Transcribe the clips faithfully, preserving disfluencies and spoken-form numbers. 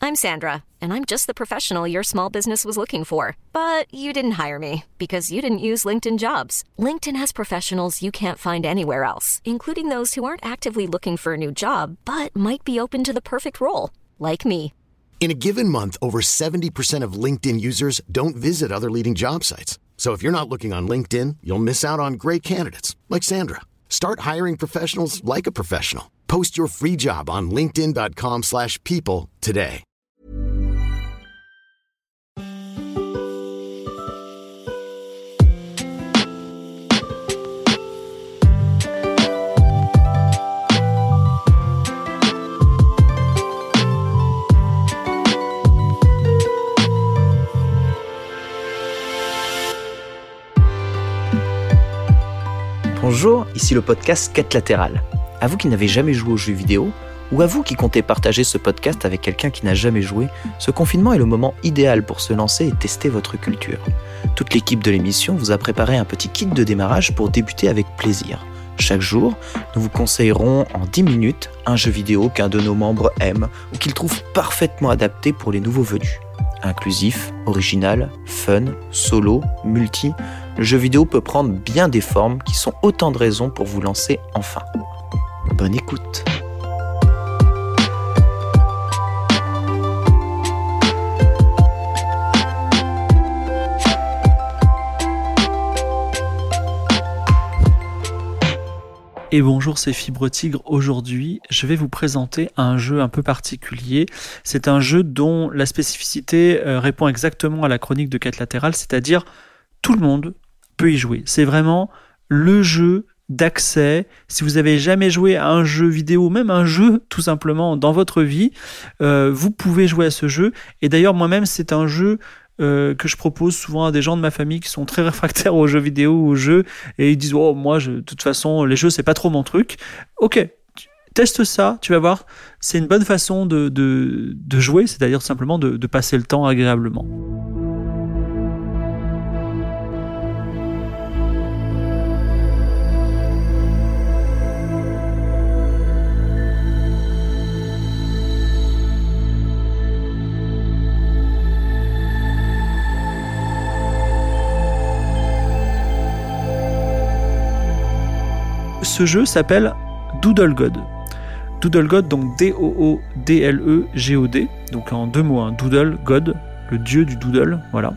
I'm Sandra, and I'm just the professional your small business was looking for. But you didn't hire me because you didn't use LinkedIn Jobs. LinkedIn has professionals you can't find anywhere else, including those who aren't actively looking for a new job, but might be open to the perfect role, like me. In a given month, over seventy percent of LinkedIn users don't visit other leading job sites. So if you're not looking on LinkedIn, you'll miss out on great candidates like Sandra. Start hiring professionals like a professional. Post your free job on linkedin.com slash people today. Bonjour, ici le podcast Quête latérale. À vous qui n'avez jamais joué aux jeux vidéo, ou à vous qui comptez partager ce podcast avec quelqu'un qui n'a jamais joué, ce confinement est le moment idéal pour se lancer et tester votre culture. Toute l'équipe de l'émission vous a préparé un petit kit de démarrage pour débuter avec plaisir. Chaque jour, nous vous conseillerons en dix minutes un jeu vidéo qu'un de nos membres aime ou qu'il trouve parfaitement adapté pour les nouveaux venus. Inclusif, original, fun, solo, multi, le jeu vidéo peut prendre bien des formes qui sont autant de raisons pour vous lancer enfin. Bonne écoute. Et bonjour, c'est Fibre Tigre. Aujourd'hui, je vais vous présenter un jeu un peu particulier. C'est un jeu dont la spécificité euh, répond exactement à la chronique de Quête latérale, c'est-à-dire tout le monde peut y jouer. C'est vraiment le jeu d'accès. Si vous avez jamais joué à un jeu vidéo, même un jeu tout simplement dans votre vie, euh, vous pouvez jouer à ce jeu. Et d'ailleurs, moi-même, c'est un jeu Euh, que je propose souvent à des gens de ma famille qui sont très réfractaires aux jeux vidéo ou aux jeux, et ils disent oh moi je, de toute façon les jeux c'est pas trop mon truc. Ok, teste ça, tu vas voir, c'est une bonne façon de, de, de jouer, c'est-à-dire simplement de, de passer le temps agréablement. Ce jeu s'appelle Doodle God. Doodle God, donc D O O D L E G O D, donc en deux mots, hein, Doodle God, le dieu du doodle, voilà.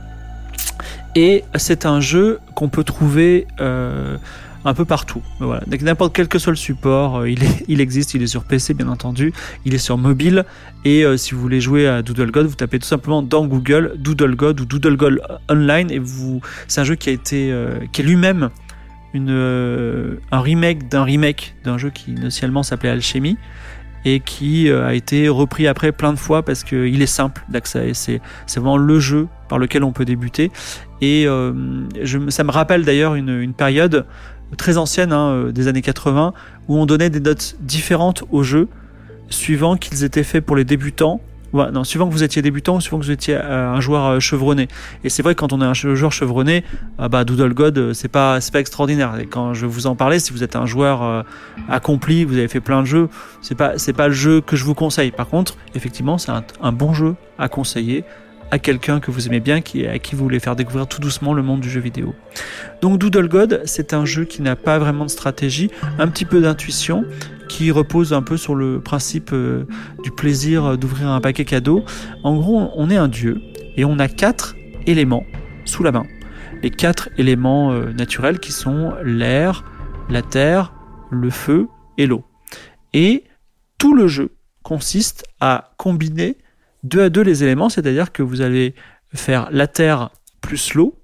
Et c'est un jeu qu'on peut trouver euh, un peu partout, voilà. Donc, n'importe quel que soit le support, il, est, il existe, il est sur P C bien entendu, il est sur mobile, et euh, si vous voulez jouer à Doodle God, vous tapez tout simplement dans Google Doodle God ou Doodle God Online, et vous, c'est un jeu qui a été, euh, qui est lui-même Une, euh, un remake d'un remake d'un jeu qui initialement s'appelait Alchemy et qui euh, a été repris après plein de fois parce qu'il est simple d'accès et c'est, c'est vraiment le jeu par lequel on peut débuter. Et euh, je, ça me rappelle d'ailleurs une, une période très ancienne, hein, des années quatre-vingts, où on donnait des notes différentes aux jeux suivant qu'ils étaient faits pour les débutants. Ouais, non, suivant que vous étiez débutant ou suivant que vous étiez euh, un joueur euh, chevronné. Et c'est vrai que quand on est un joueur chevronné, euh, bah, Doodle God, euh, c'est pas, c'est pas extraordinaire. Et quand je vous en parlais, si vous êtes un joueur euh, accompli, vous avez fait plein de jeux, c'est pas, c'est pas le jeu que je vous conseille. Par contre, effectivement, c'est un, un bon jeu à conseiller à quelqu'un que vous aimez bien, qui, à qui vous voulez faire découvrir tout doucement le monde du jeu vidéo. Donc Doodle God, c'est un jeu qui n'a pas vraiment de stratégie, un petit peu d'intuition, qui repose un peu sur le principe euh, du plaisir d'ouvrir un paquet cadeau. En gros, on est un dieu et on a quatre éléments sous la main. Les quatre éléments euh, naturels qui sont l'air, la terre, le feu et l'eau. Et tout le jeu consiste à combiner deux à deux les éléments, c'est-à-dire que vous allez faire la terre plus l'eau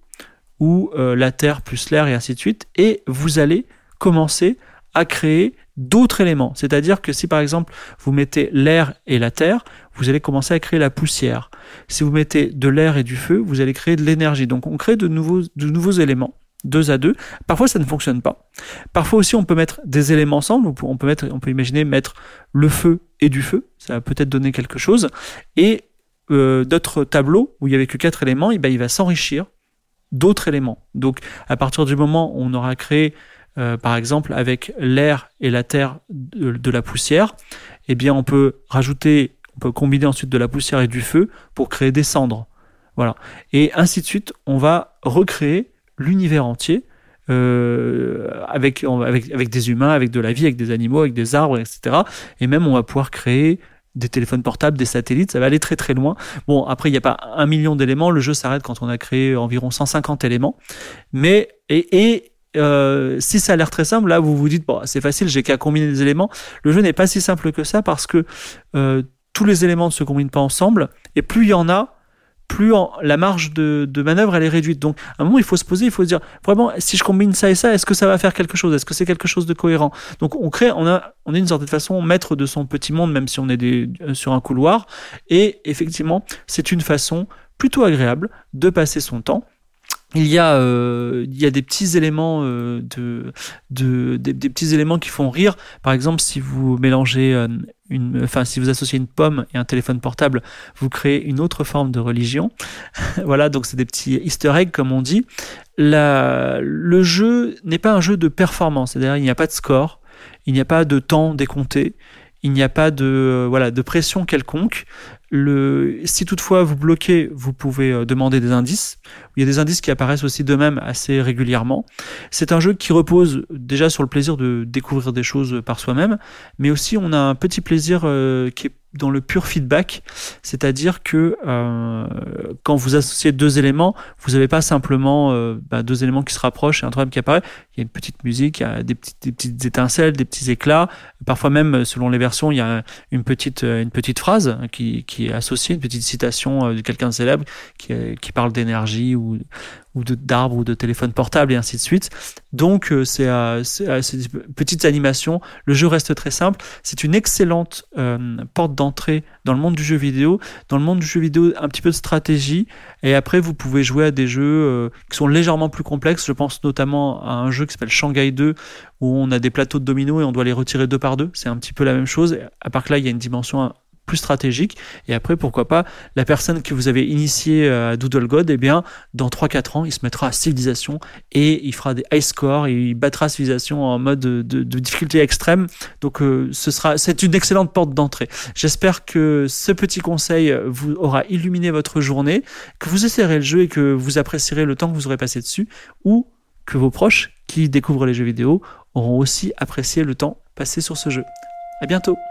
ou euh, la terre plus l'air et ainsi de suite, et vous allez commencer à créer d'autres éléments. C'est-à-dire que si par exemple vous mettez l'air et la terre, vous allez commencer à créer la poussière. Si vous mettez de l'air et du feu, vous allez créer de l'énergie. Donc on crée de nouveaux, de nouveaux éléments, deux à deux. Parfois ça ne fonctionne pas. Parfois aussi on peut mettre des éléments ensemble. On peut, mettre, on peut imaginer mettre le feu et du feu. Ça va peut-être donner quelque chose. Et euh, d'autres tableaux où il n'y avait que quatre éléments, et ben, il va s'enrichir d'autres éléments. Donc à partir du moment où on aura créé Euh, par exemple, avec l'air et la terre de, de la poussière, eh bien, on peut rajouter, On peut combiner ensuite de la poussière et du feu pour créer des cendres. Voilà. Et ainsi de suite, on va recréer l'univers entier euh, avec, avec, avec des humains, avec de la vie, avec des animaux, avec des arbres, et cetera. Et même, on va pouvoir créer des téléphones portables, des satellites, ça va aller très très loin. Bon, après, il n'y a pas un million d'éléments, le jeu s'arrête quand on a créé environ cent cinquante éléments. Mais, et, et euh, si ça a l'air très simple, là, vous vous dites, bon, c'est facile, j'ai qu'à combiner des éléments. Le jeu n'est pas si simple que ça parce que euh, tous les éléments ne se combinent pas ensemble, et plus il y en a, plus en, la marge de, de manœuvre elle est réduite. Donc à un moment il faut se poser, il faut se dire vraiment si je combine ça et ça, est-ce que ça va faire quelque chose, est-ce que c'est quelque chose de cohérent. Donc on crée, on a, on est d'une certaine façon maître de son petit monde même si on est des, euh, sur un couloir, et effectivement c'est une façon plutôt agréable de passer son temps. Il y a, euh, il y a des petits éléments euh, de, de des, des petits éléments qui font rire. Par exemple, si vous mélangez euh, une, enfin si vous associez une pomme et un téléphone portable, vous créez une autre forme de religion. Voilà, donc c'est des petits Easter eggs comme on dit. La, le jeu n'est pas un jeu de performance, c'est-à-dire il n'y a pas de score, il n'y a pas de temps décompté, il n'y a pas de euh, voilà de pression quelconque. Le, si toutefois vous bloquez, vous pouvez euh, demander des indices. Il y a des indices qui apparaissent aussi d'eux-mêmes assez régulièrement. C'est un jeu qui repose déjà sur le plaisir de découvrir des choses par soi-même, mais aussi on a un petit plaisir euh, qui est dans le pur feedback, c'est-à-dire que euh, quand vous associez deux éléments, vous n'avez pas simplement euh, bah, deux éléments qui se rapprochent et un troisième qui apparaît. Il y a une petite musique, il y a des petites, des petites étincelles, des petits éclats. Parfois même, selon les versions, il y a une petite, une petite phrase qui, qui est associée, une petite citation de quelqu'un de célèbre qui, qui parle d'énergie ou ou de, d'arbres ou de téléphones portables et ainsi de suite. Donc euh, c'est, euh, c'est, euh, c'est des petites animations. Le jeu reste très simple. C'est une excellente euh, porte d'entrée dans le monde du jeu vidéo. Dans le monde du jeu vidéo, un petit peu de stratégie. Et après, vous pouvez jouer à des jeux euh, qui sont légèrement plus complexes. Je pense notamment à un jeu qui s'appelle Shanghai deux où on a des plateaux de dominos et on doit les retirer deux par deux. C'est un petit peu la même chose. À part que là, il y a une dimension plus stratégique. Et après, pourquoi pas, la personne que vous avez initiée à Doodle God, eh bien, dans trois quatre ans, il se mettra à Civilisation et il fera des high scores et il battra Civilisation en mode de, de, de difficulté extrême. Donc, euh, ce sera, c'est une excellente porte d'entrée. J'espère que ce petit conseil vous aura illuminé votre journée, que vous essayerez le jeu et que vous apprécierez le temps que vous aurez passé dessus, ou que vos proches qui découvrent les jeux vidéo auront aussi apprécié le temps passé sur ce jeu. À bientôt!